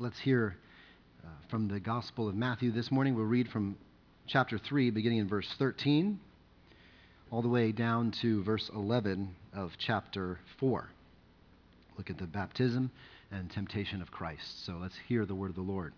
Let's hear from the Gospel of Matthew this morning. We'll read from chapter 3, beginning in verse 13, all the way down to verse 11 of chapter 4. Look at the baptism and temptation of Christ. So let's hear the word of the Lord.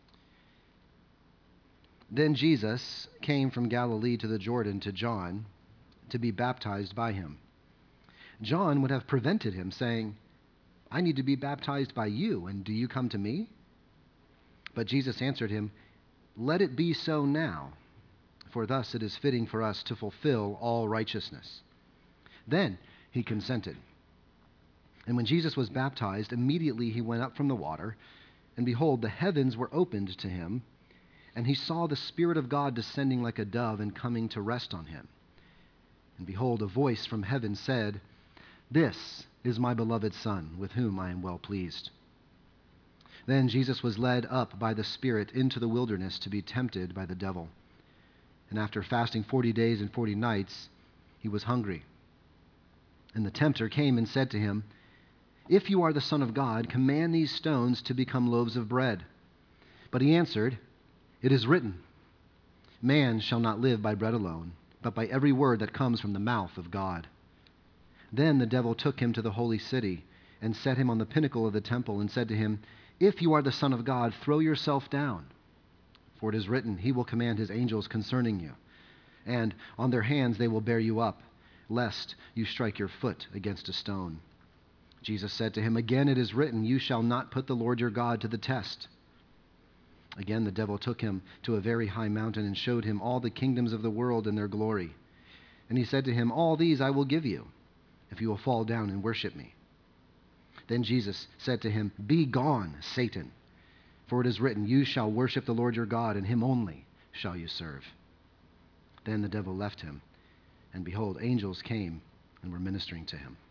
Then Jesus came from Galilee to the Jordan to John to be baptized by him. John would have prevented him, saying, "I need to be baptized by you, and do you come to me?" But Jesus answered him, "Let it be so now, for thus it is fitting for us to fulfill all righteousness." Then he consented. And when Jesus was baptized, immediately he went up from the water, and behold, the heavens were opened to him, and he saw the Spirit of God descending like a dove and coming to rest on him. And behold, a voice from heaven said, "This is my beloved Son, with whom I am well pleased." Then Jesus was led up by the Spirit into the wilderness to be tempted by the devil. And after fasting 40 days and 40 nights, he was hungry. And the tempter came and said to him, "If you are the Son of God, command these stones to become loaves of bread." But he answered, "It is written, 'Man shall not live by bread alone, but by every word that comes from the mouth of God.'" Then the devil took him to the holy city and set him on the pinnacle of the temple and said to him, "If you are the Son of God, throw yourself down. For it is written, he will command his angels concerning you, and on their hands they will bear you up, lest you strike your foot against a stone." Jesus said to him, "Again it is written, you shall not put the Lord your God to the test." Again the devil took him to a very high mountain and showed him all the kingdoms of the world and their glory. And he said to him, "All these I will give you, if you will fall down and worship me." Then Jesus said to him, "Be gone, Satan, for it is written, you shall worship the Lord your God, and him only shall you serve." Then the devil left him, and behold, angels came and were ministering to him.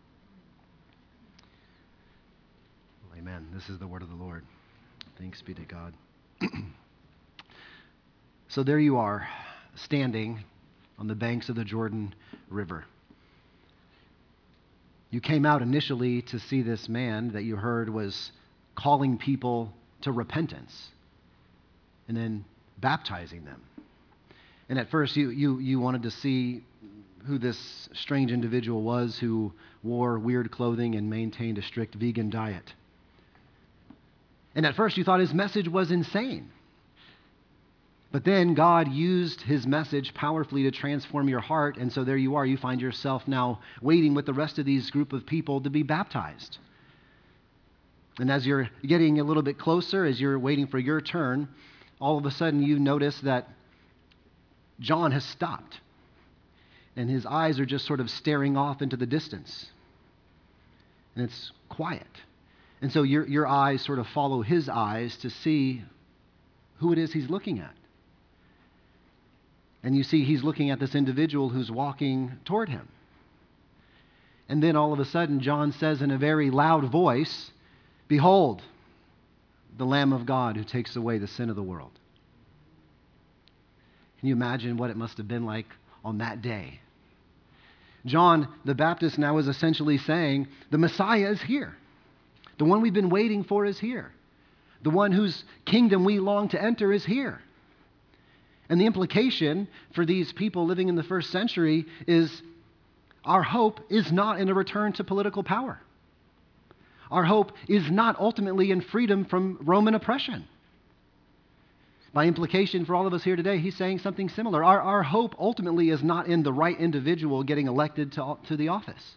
Amen. This is the word of the Lord. Thanks be to God. So there you are, standing on the banks of the Jordan River. You came out initially to see this man that you heard was calling people to repentance and then baptizing them. And at first you wanted to see who this strange individual was who wore weird clothing and maintained a strict vegan diet. And at first you thought his message was insane. But then God used his message powerfully to transform your heart, and so there you are. You find yourself now waiting with the rest of these group of people to be baptized. And as you're getting a little bit closer, as you're waiting for your turn, all of a sudden you notice that John has stopped, and his eyes are just sort of staring off into the distance. And it's quiet. And so your eyes sort of follow his eyes to see who it is he's looking at. And you see he's looking at this individual who's walking toward him. And then all of a sudden, John says in a very loud voice, "Behold, the Lamb of God who takes away the sin of the world." Can you imagine what it must have been like on that day? John the Baptist now is essentially saying, the Messiah is here. The one we've been waiting for is here. The one whose kingdom we long to enter is here. And the implication for these people living in the first century is our hope is not in a return to political power. Our hope is not ultimately in freedom from Roman oppression. By implication, for all of us here today, he's saying something similar. Our hope ultimately is not in the right individual getting elected to the office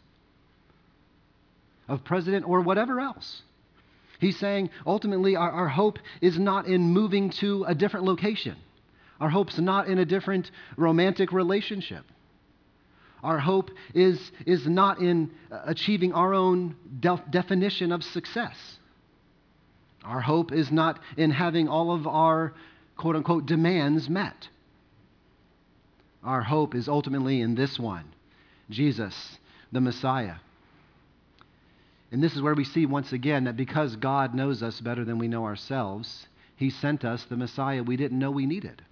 of president or whatever else. He's saying ultimately our hope is not in moving to a different location. Our hope's not in a different romantic relationship. Our hope is not in achieving our own definition of success. Our hope is not in having all of our quote-unquote demands met. Our hope is ultimately in this one, Jesus, the Messiah. And this is where we see once again that because God knows us better than we know ourselves, he sent us the Messiah we didn't know we needed.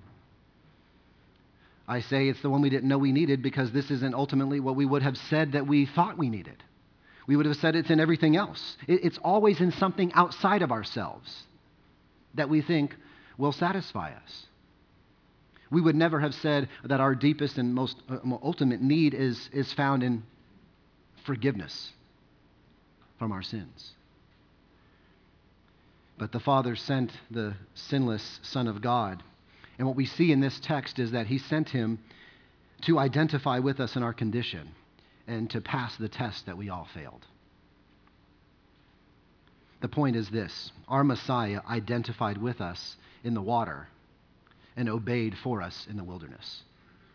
I say it's the one we didn't know we needed because this isn't ultimately what we would have said that we thought we needed. We would have said it's in everything else. It's always in something outside of ourselves that we think will satisfy us. We would never have said that our deepest and most ultimate need is found in forgiveness from our sins. But the Father sent the sinless Son of God. And what we see in this text is that he sent him to identify with us in our condition and to pass the test that we all failed. The point is this: our Messiah identified with us in the water and obeyed for us in the wilderness.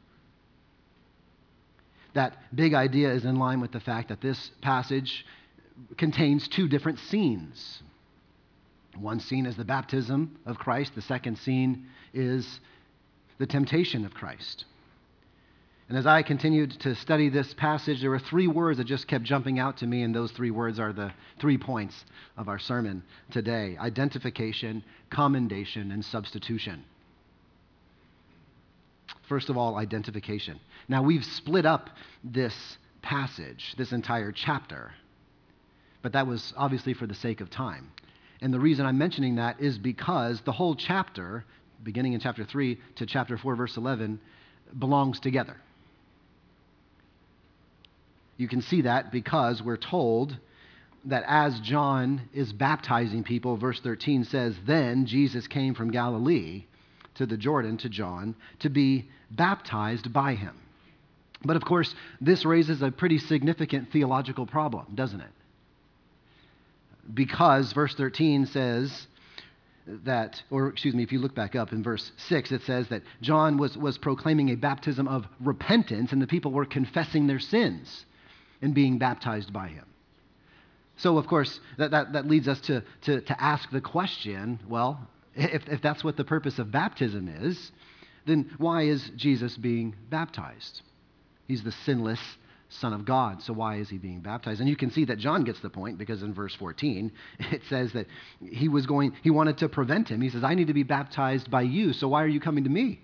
That big idea is in line with the fact that this passage contains two different scenes. One scene is the baptism of Christ. The second scene is the temptation of Christ. And as I continued to study this passage, there were three words that just kept jumping out to me, and those three words are the 3 points of our sermon today: identification, commendation, and substitution. First of all, identification. Now, we've split up this passage, this entire chapter, but that was obviously for the sake of time. And the reason I'm mentioning that is because the whole chapter, beginning in chapter 3 to chapter 4, verse 11, belongs together. You can see that because we're told that as John is baptizing people, verse 13 says, "Then Jesus came from Galilee to the Jordan to John to be baptized by him." But of course, this raises a pretty significant theological problem, doesn't it? Because verse 13 says that, if you look back up in verse 6, it says that John was proclaiming a baptism of repentance, and the people were confessing their sins and being baptized by him. So, of course, that leads us to ask the question, well, if that's what the purpose of baptism is, then why is Jesus being baptized? He's the sinless Son of God, so why is he being baptized? And you can see that John gets the point, because in verse 14, it says that he wanted to prevent him. He says, "I need to be baptized by you, so why are you coming to me?"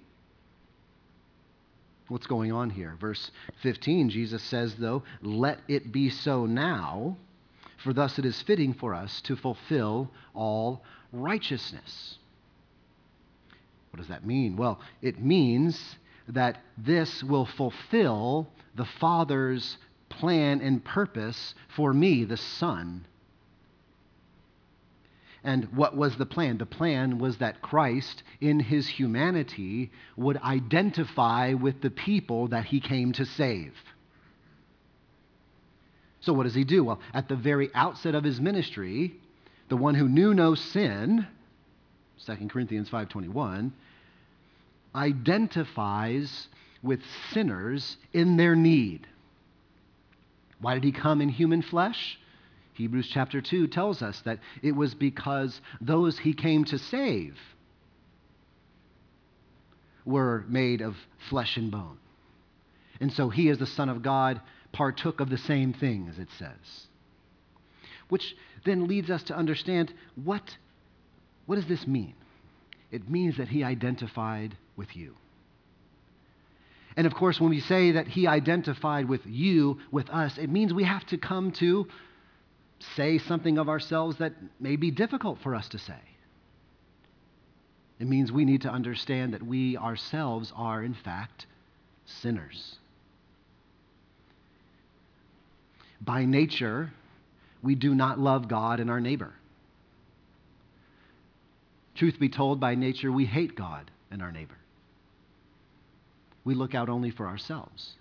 What's going on here? Verse 15, Jesus says, though, "Let it be so now, for thus it is fitting for us to fulfill all righteousness." What does that mean? Well, it means that this will fulfill the Father's plan and purpose for me, the Son. And what was the plan? The plan was that Christ, in his humanity, would identify with the people that he came to save. So what does he do? Well, at the very outset of his ministry, the one who knew no sin, 2 Corinthians 5:21, identifies with sinners in their need. Why did he come in human flesh? Hebrews chapter 2 tells us that it was because those he came to save were made of flesh and bone. And so he, as the Son of God, partook of the same things, it says. Which then leads us to understand, what does this mean? It means that he identified with you. And of course, when we say that he identified with you, with us, it means we have to come to say something of ourselves that may be difficult for us to say. It means we need to understand that we ourselves are, in fact, sinners. By nature, we do not love God and our neighbor. Truth be told, by nature, we hate God and our neighbor. We look out only for ourselves.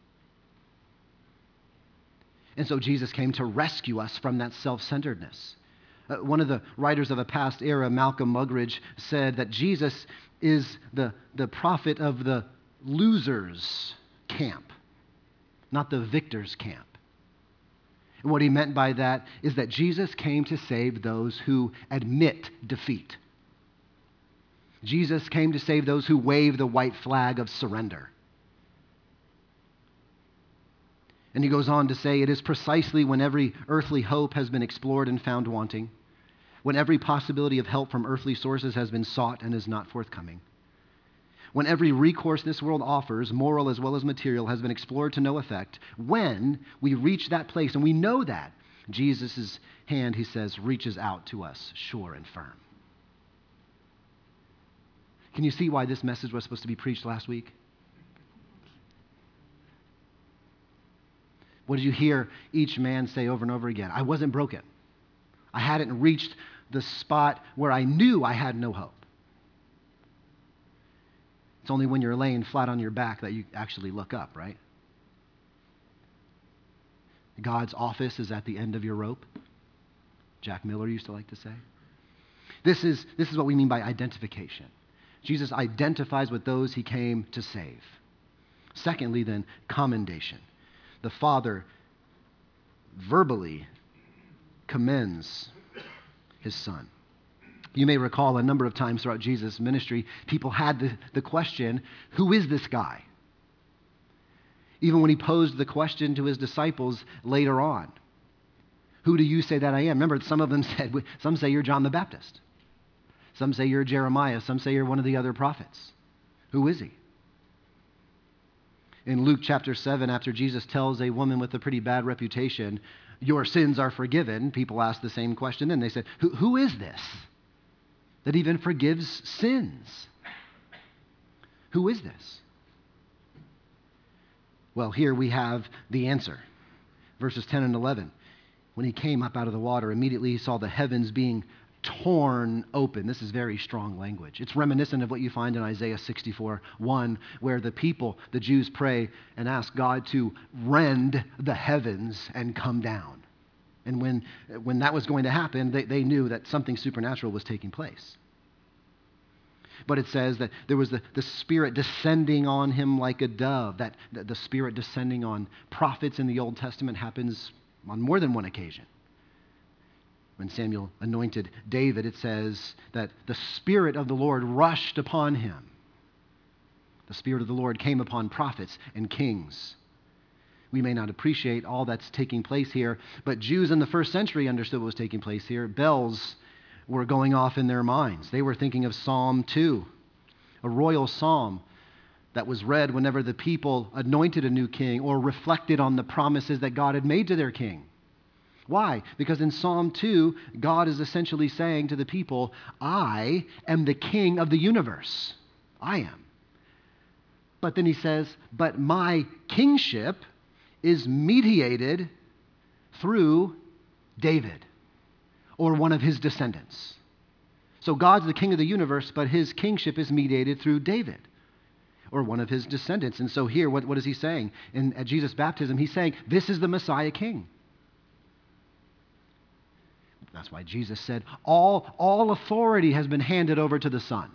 And so Jesus came to rescue us from that self-centeredness. One of the writers of a past era, Malcolm Muggeridge, said that Jesus is the prophet of the losers' camp, not the victors' camp. And what he meant by that is that Jesus came to save those who admit defeat. Jesus came to save those who wave the white flag of surrender. And he goes on to say, it is precisely when every earthly hope has been explored and found wanting, when every possibility of help from earthly sources has been sought and is not forthcoming, when every recourse this world offers, moral as well as material, has been explored to no effect, when we reach that place, and we know that, Jesus' hand, he says, reaches out to us, sure and firm. Can you see why this message was supposed to be preached last week? What did you hear each man say over and over again? I wasn't broken. I hadn't reached the spot where I knew I had no hope. It's only when you're laying flat on your back that you actually look up, right? God's office is at the end of your rope. Jack Miller used to like to say. This is what we mean by identification. Jesus identifies with those he came to save. Secondly, then, commendation. The Father verbally commends his Son. You may recall a number of times throughout Jesus' ministry, people had the question, who is this guy? Even when he posed the question to his disciples later on, who do you say that I am? Remember, some of them said, some say you're John the Baptist. Some say you're Jeremiah. Some say you're one of the other prophets. Who is he? In Luke chapter 7, after Jesus tells a woman with a pretty bad reputation, your sins are forgiven, people ask the same question. Then they said, who is this that even forgives sins? Who is this? Well, here we have the answer. Verses 10 and 11. When he came up out of the water, immediately he saw the heavens being torn open. This is very strong language. It's reminiscent of what you find in Isaiah 64:1, where the people, the Jews, pray and ask God to rend the heavens and come down. And when that was going to happen, they knew that something supernatural was taking place. But it says that there was the Spirit descending on him like a dove. That the Spirit descending on prophets in the Old Testament happens on more than one occasion. When Samuel anointed David, it says that the Spirit of the Lord rushed upon him. The Spirit of the Lord came upon prophets and kings. We may not appreciate all that's taking place here, but Jews in the first century understood what was taking place here. Bells were going off in their minds. They were thinking of Psalm 2, a royal psalm that was read whenever the people anointed a new king or reflected on the promises that God had made to their king. Why? Because in Psalm 2, God is essentially saying to the people, I am the king of the universe. I am. But then he says, but my kingship is mediated through David or one of his descendants. So God's the king of the universe, but his kingship is mediated through David or one of his descendants. And so here, what is he saying? At Jesus' baptism, he's saying, this is the Messiah king. That's why Jesus said, all authority has been handed over to the Son.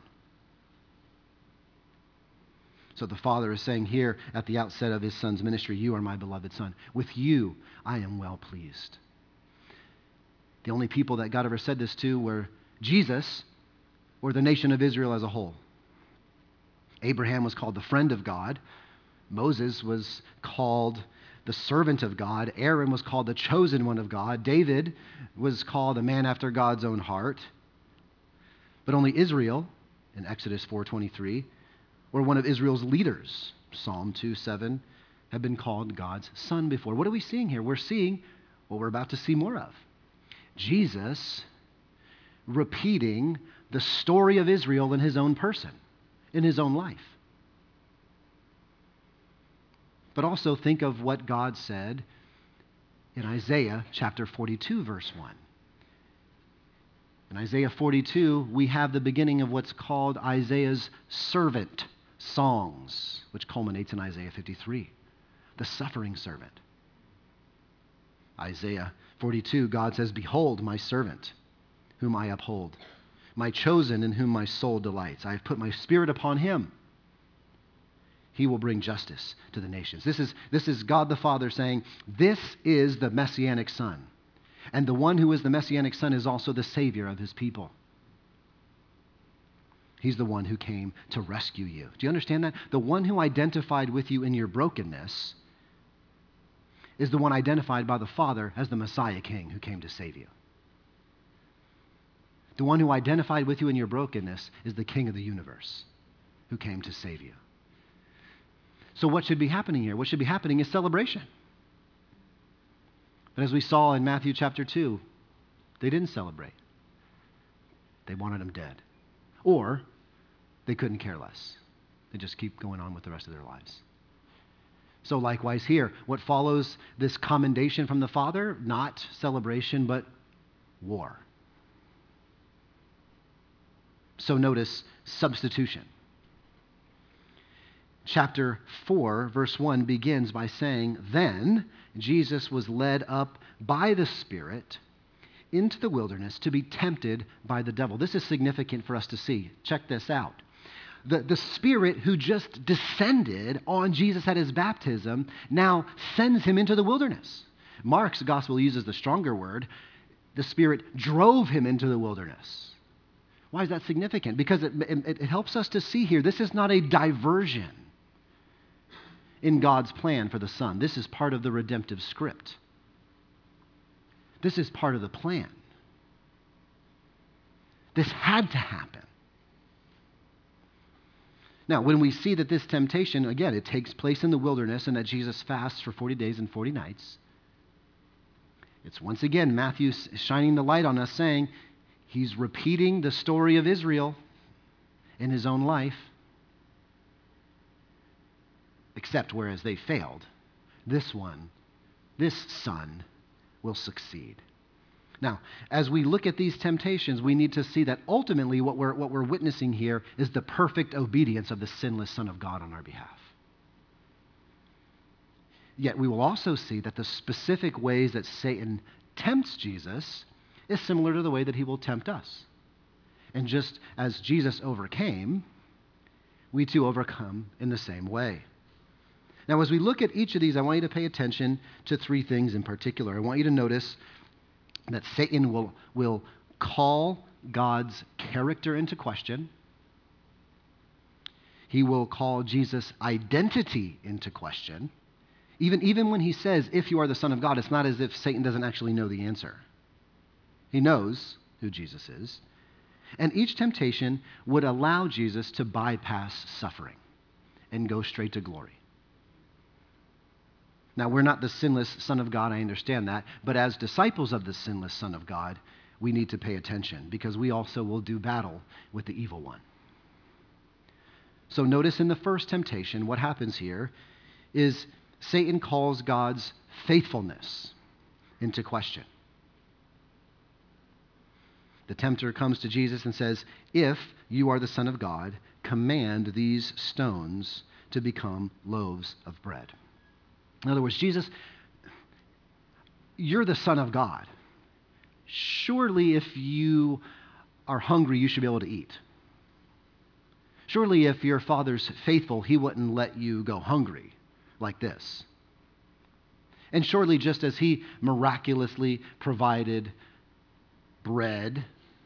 So the Father is saying here at the outset of his Son's ministry, you are my beloved Son. With you, I am well pleased. The only people that God ever said this to were Jesus or the nation of Israel as a whole. Abraham was called the friend of God. Moses was called the servant of God. Aaron was called the chosen one of God. David was called a man after God's own heart. But only Israel, in Exodus 4:23, or one of Israel's leaders, Psalm 2:7, have been called God's son before. What are we seeing here? We're seeing what we're about to see more of. Jesus repeating the story of Israel in his own person, in his own life. But also think of what God said in Isaiah chapter 42, verse 1. In Isaiah 42, we have the beginning of what's called Isaiah's servant songs, which culminates in Isaiah 53, the suffering servant. Isaiah 42, God says, behold, my servant, whom I uphold, my chosen in whom my soul delights. I have put my spirit upon him. He will bring justice to the nations. This is God the Father saying, this is the Messianic Son. And the one who is the Messianic Son is also the Savior of his people. He's the one who came to rescue you. Do you understand that? The one who identified with you in your brokenness is the one identified by the Father as the Messiah King who came to save you. The one who identified with you in your brokenness is the King of the universe who came to save you. So what should be happening here? What should be happening is celebration. But as we saw in Matthew chapter 2, they didn't celebrate. They wanted him dead. Or They couldn't care less. They just keep going on with the rest of their lives. So likewise here, what follows this commendation from the Father? Not celebration, but war. So notice substitution. Chapter 4, verse 1 begins by saying, "Then Jesus was led up by the Spirit into the wilderness to be tempted by the devil." This is significant for us to see. Check this out. The Spirit who just descended on Jesus at his baptism now sends him into the wilderness. Mark's gospel uses the stronger word. The Spirit drove him into the wilderness. Why is that significant? Because it helps us to see here, this is not a diversion in God's plan for the Son. This is part of the redemptive script. This is part of the plan. This had to happen. Now, when we see that this temptation, again, it takes place in the wilderness and that Jesus fasts for 40 days and 40 nights, it's once again Matthew shining the light on us, saying he's repeating the story of Israel in his own life, except whereas they failed, this son will succeed. Now, as we look at these temptations, we need to see that ultimately what we're witnessing here is the perfect obedience of the sinless Son of God on our behalf. Yet we will also see that the specific ways that Satan tempts Jesus is similar to the way that he will tempt us. And just as Jesus overcame, we too overcome in the same way. Now, as we look at each of these, I want you to pay attention to three things in particular. I want you to notice that Satan will call God's character into question. He will call Jesus' identity into question. Even when he says, "If you are the Son of God," it's not as if Satan doesn't actually know the answer. He knows who Jesus is. And each temptation would allow Jesus to bypass suffering and go straight to glory. Now, we're not the sinless Son of God, I understand that, but as disciples of the sinless Son of God, we need to pay attention because we also will do battle with the evil one. So notice in the first temptation, what happens here is Satan calls God's faithfulness into question. The tempter comes to Jesus and says, "If you are the Son of God, command these stones to become loaves of bread." In other words, Jesus, you're the Son of God. Surely if you are hungry, you should be able to eat. Surely if your Father's faithful, he wouldn't let you go hungry like this. And surely just as he miraculously provided bread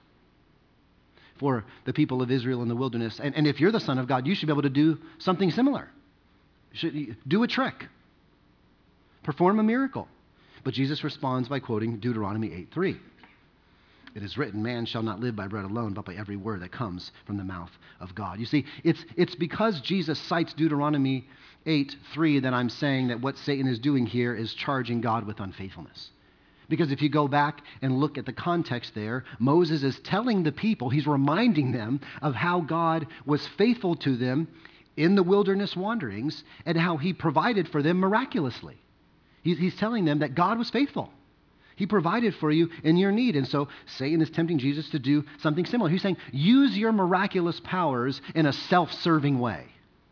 for the people of Israel in the wilderness, and if you're the Son of God, you should be able to do something similar. Do a trick. Perform a miracle. But Jesus responds by quoting Deuteronomy 8:3. It is written, "Man shall not live by bread alone, but by every word that comes from the mouth of God." You see, it's because Jesus cites Deuteronomy 8:3 that I'm saying that what Satan is doing here is charging God with unfaithfulness. Because if you go back and look at the context there, Moses is telling the people, he's reminding them of how God was faithful to them in the wilderness wanderings and how he provided for them miraculously. He's telling them that God was faithful. He provided for you in your need. And so Satan is tempting Jesus to do something similar. He's saying, use your miraculous powers in a self-serving way.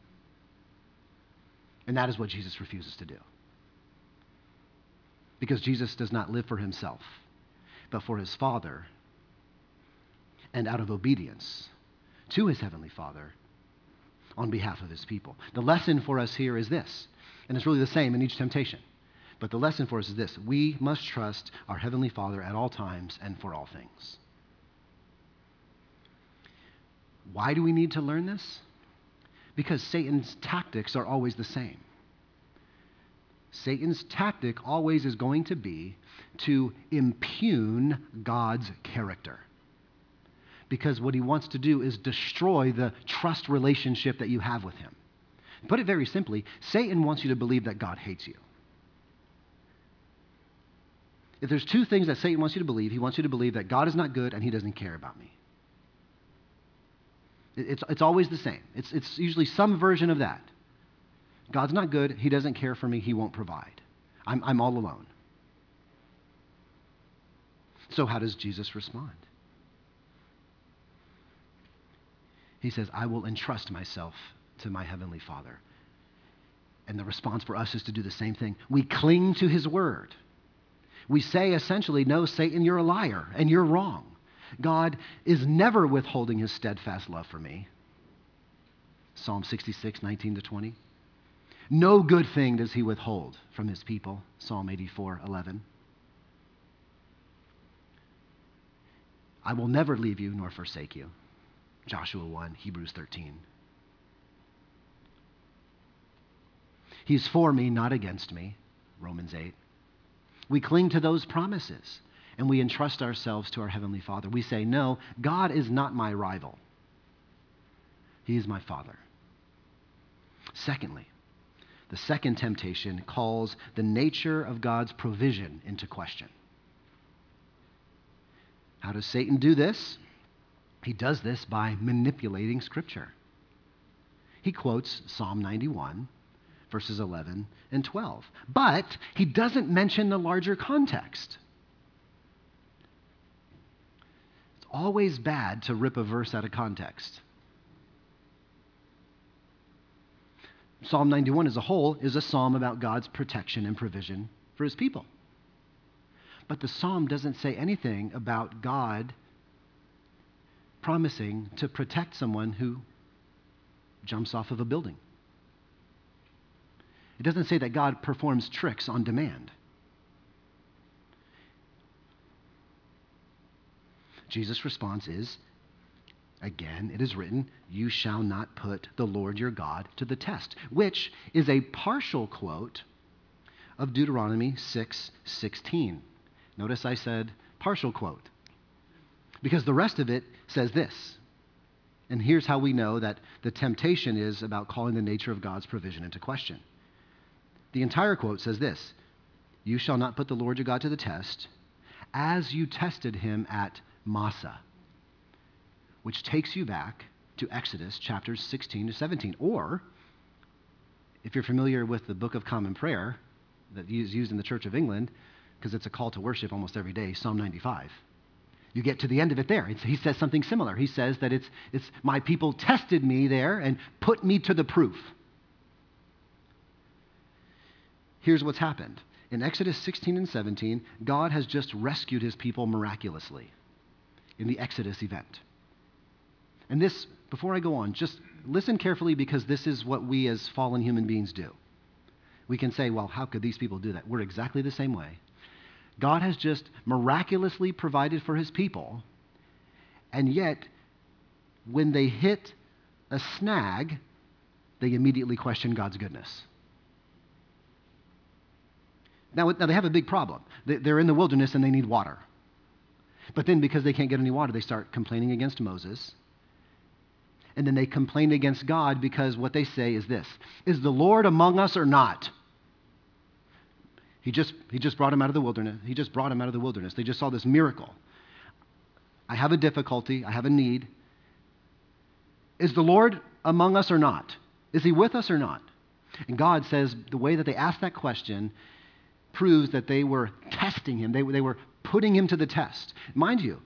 And that is what Jesus refuses to do. Because Jesus does not live for himself, but for his Father. And out of obedience to his heavenly Father on behalf of his people. The lesson for us here is this, and it's really the same in each temptation. But the lesson for us is this: we must trust our Heavenly Father at all times and for all things. Why do we need to learn this? Because Satan's tactics are always the same. Satan's tactic always is going to be to impugn God's character. Because what he wants to do is destroy the trust relationship that you have with him. Put it very simply, Satan wants you to believe that God hates you. If there's two things that Satan wants you to believe, he wants you to believe that God is not good and he doesn't care about me. It's always the same. It's usually some version of that. God's not good. He doesn't care for me. He won't provide. I'm all alone. So how does Jesus respond? He says, I will entrust myself to my heavenly Father. And the response for us is to do the same thing. We cling to his word. We say essentially, no, Satan, you're a liar and you're wrong. God is never withholding his steadfast love for me. Psalm 66, 19-20. No good thing does he withhold from his people. Psalm 84, 11. I will never leave you nor forsake you. Joshua 1, Hebrews 13. He's for me, not against me. Romans 8. We cling to those promises and we entrust ourselves to our Heavenly Father. We say, no, God is not my rival. He is my Father. Secondly, the second temptation calls the nature of God's provision into question. How does Satan do this? He does this by manipulating Scripture. He quotes Psalm 91, verses 11 and 12. But he doesn't mention the larger context. It's always bad to rip a verse out of context. Psalm 91 as a whole is a psalm about God's protection and provision for his people. But the psalm doesn't say anything about God promising to protect someone who jumps off of a building. It doesn't say that God performs tricks on demand. Jesus' response is, again, it is written, you shall not put the Lord your God to the test, which is a partial quote of Deuteronomy 6:16. Notice I said partial quote, because the rest of it says this. And here's how we know that the temptation is about calling the nature of God's provision into question. The entire quote says this, you shall not put the Lord your God to the test as you tested him at Massah, which takes you back to Exodus chapters 16-17. Or, if you're familiar with the Book of Common Prayer that is used in the Church of England, because it's a call to worship almost every day, Psalm 95. You get to the end of it there. He says something similar. He says that it's my people tested me there and put me to the proof. Here's what's happened. In Exodus 16 and 17, God has just rescued his people miraculously in the Exodus event. And this, before I go on, just listen carefully, because this is what we as fallen human beings do. We can say, well, how could these people do that? We're exactly the same way. God has just miraculously provided for his people, and yet when they hit a snag, they immediately question God's goodness. Now they have a big problem. They're in the wilderness and they need water. But then because they can't get any water, they start complaining against Moses. And then they complain against God because what they say is this, is the Lord among us or not? He just brought him out of the wilderness. He just brought him out of the wilderness. They just saw this miracle. I have a difficulty. I have a need. Is the Lord among us or not? Is he with us or not? And God says the way that they asked that question proves that they were testing him. They were putting him to the test. Mind you,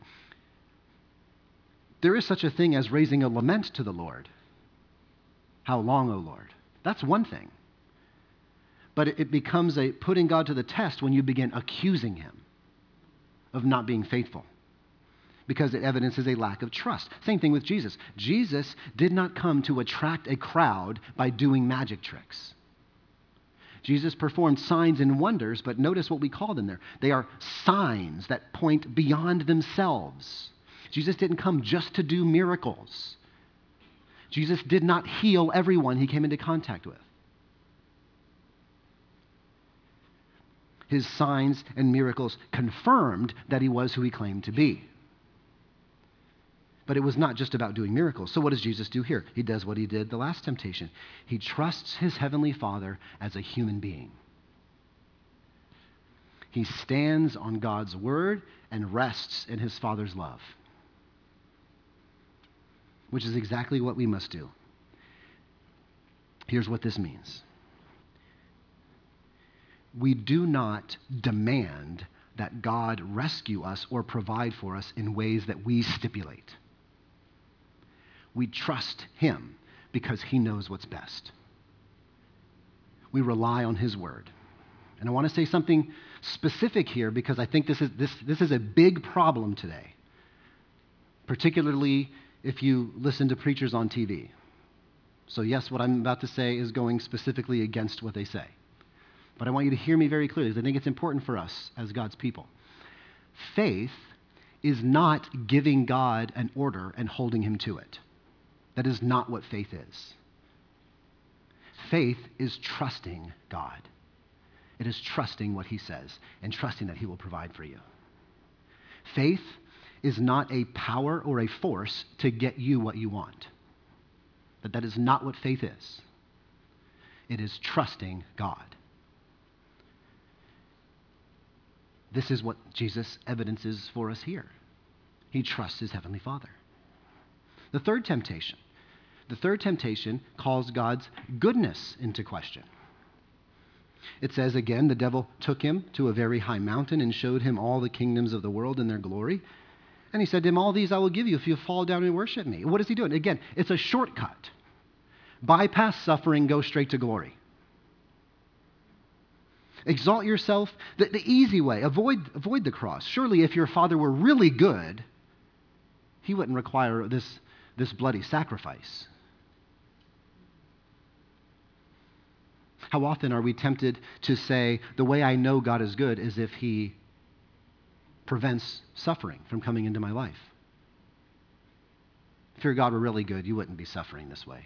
there is such a thing as raising a lament to the Lord. How long, O Lord? That's one thing. But it becomes a putting God to the test when you begin accusing him of not being faithful, because it evidences a lack of trust. Same thing with Jesus. Jesus did not come to attract a crowd by doing magic tricks. Jesus performed signs and wonders, but notice what we call them there. They are signs that point beyond themselves. Jesus didn't come just to do miracles. Jesus did not heal everyone he came into contact with. His signs and miracles confirmed that he was who he claimed to be. But it was not just about doing miracles. So what does Jesus do here? He does what he did the last temptation. He trusts his heavenly Father as a human being. He stands on God's word and rests in his Father's love. which is exactly what we must do. Here's what this means. We do not demand that God rescue us or provide for us in ways that we stipulate. We trust him because he knows what's best. We rely on his word. And I want to say something specific here because I think this is a big problem today, particularly if you listen to preachers on TV. So yes, what I'm about to say is going specifically against what they say. But I want you to hear me very clearly because I think it's important for us as God's people. Faith is not giving God an order and holding him to it. That is not what faith is. Faith is trusting God. It is trusting what he says and trusting that he will provide for you. Faith is not a power or a force to get you what you want. That is not what faith is. It is trusting God. This is what Jesus evidences for us here. He trusts his heavenly Father. The third temptation calls God's goodness into question. It says again, the devil took him to a very high mountain and showed him all the kingdoms of the world and their glory. And he said to him, all these I will give you if you fall down and worship me. What is he doing? Again, it's a shortcut. Bypass suffering, go straight to glory. Exalt yourself the easy way. Avoid the cross. Surely if your father were really good, he wouldn't require this bloody sacrifice. How often are we tempted to say, the way I know God is good is if he prevents suffering from coming into my life. If your God were really good, you wouldn't be suffering this way.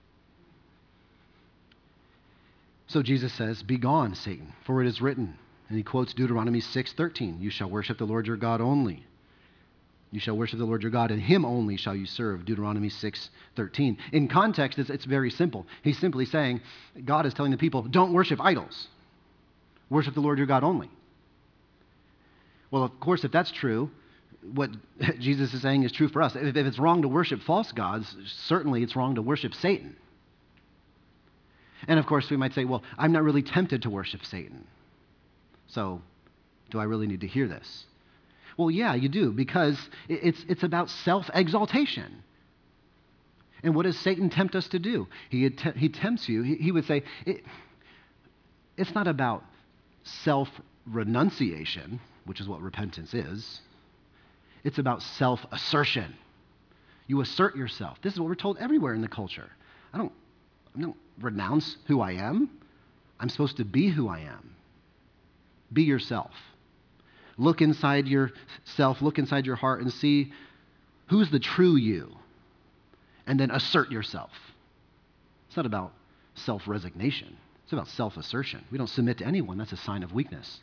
So Jesus says, "Be gone, Satan, for it is written," and he quotes Deuteronomy 6:13, "You shall worship the Lord your God only. You shall worship the Lord your God, and him only shall you serve," Deuteronomy 6:13. In context, it's very simple. He's simply saying, God is telling the people, don't worship idols. Worship the Lord your God only. Well, of course, if that's true, what Jesus is saying is true for us. If it's wrong to worship false gods, certainly it's wrong to worship Satan. And of course, we might say, well, I'm not really tempted to worship Satan. So do I really need to hear this? Well, yeah, you do, because it's about self-exaltation. And what does Satan tempt us to do? He tempts you. He would say, it's not about self-renunciation, which is what repentance is. It's about self-assertion. You assert yourself. This is what we're told everywhere in the culture. I don't renounce who I am. I'm supposed to be who I am. Be yourself. Look inside yourself, look inside your heart and see who's the true you, and then assert yourself. It's not about self-resignation. It's about self-assertion. We don't submit to anyone. That's a sign of weakness.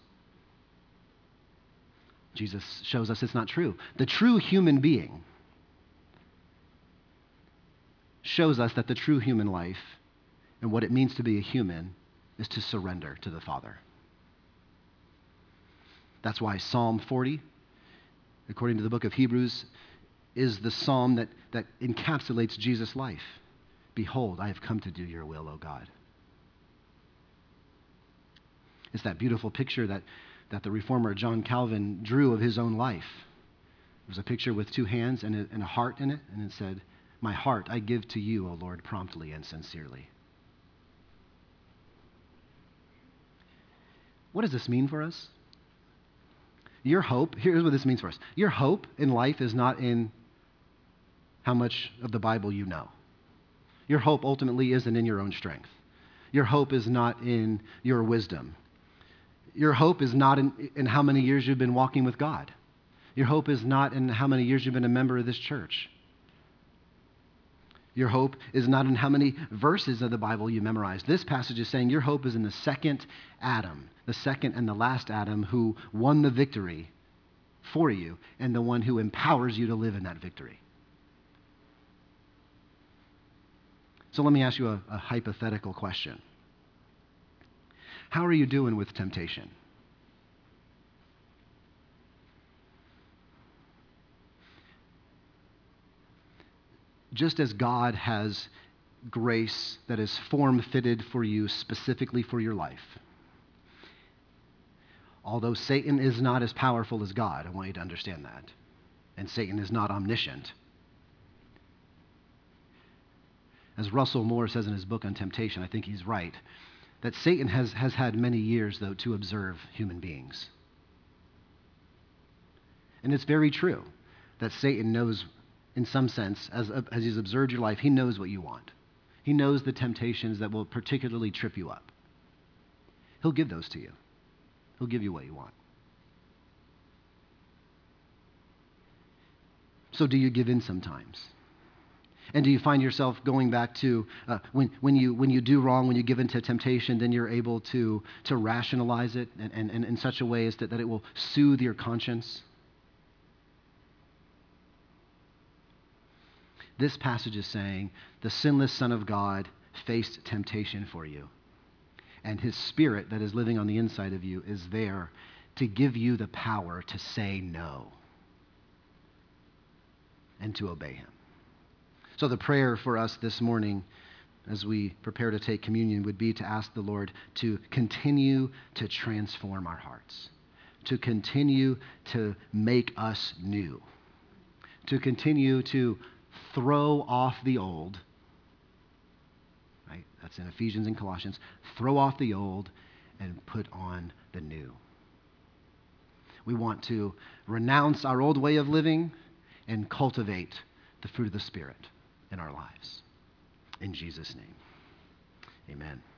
Jesus shows us it's not true. The true human being shows us that the true human life and what it means to be a human is to surrender to the Father. That's why Psalm 40, according to the book of Hebrews, is the psalm that encapsulates Jesus' life. Behold, I have come to do your will, O God. It's that beautiful picture that the reformer John Calvin drew of his own life. It was a picture with two hands and a heart in it, and it said, "My heart I give to you, O Lord, promptly and sincerely." What does this mean for us? Your hope, here's what this means for us. Your hope in life is not in how much of the Bible you know. Your hope ultimately isn't in your own strength. Your hope is not in your wisdom. Your hope is not in how many years you've been walking with God. Your hope is not in how many years you've been a member of this church. Your hope is not in how many verses of the Bible you memorized. This passage is saying your hope is in the second Adam, the second and the last Adam who won the victory for you and the one who empowers you to live in that victory. So let me ask you a hypothetical question. How are you doing with temptation? just as God has grace that is form-fitted for you specifically for your life, although Satan is not as powerful as God, I want you to understand that, and Satan is not omniscient. As Russell Moore says in his book on temptation, I think he's right, that Satan has had many years, though, to observe human beings. And it's very true that Satan knows, in some sense, as he's observed your life, he knows what you want. He knows the temptations that will particularly trip you up. He'll give those to you. He'll give you what you want. So do you give in sometimes? And do you find yourself going back to when you do wrong, when you give into temptation, then you're able to rationalize it and in such a way as that it will soothe your conscience? This passage is saying the sinless Son of God faced temptation for you. And his Spirit that is living on the inside of you is there to give you the power to say no and to obey him. So the prayer for us this morning as we prepare to take communion would be to ask the Lord to continue to transform our hearts, to continue to make us new, to continue to throw off the old, right? That's in Ephesians and Colossians. Throw off the old and put on the new. We want to renounce our old way of living and cultivate the fruit of the Spirit in our lives. In Jesus' name, amen.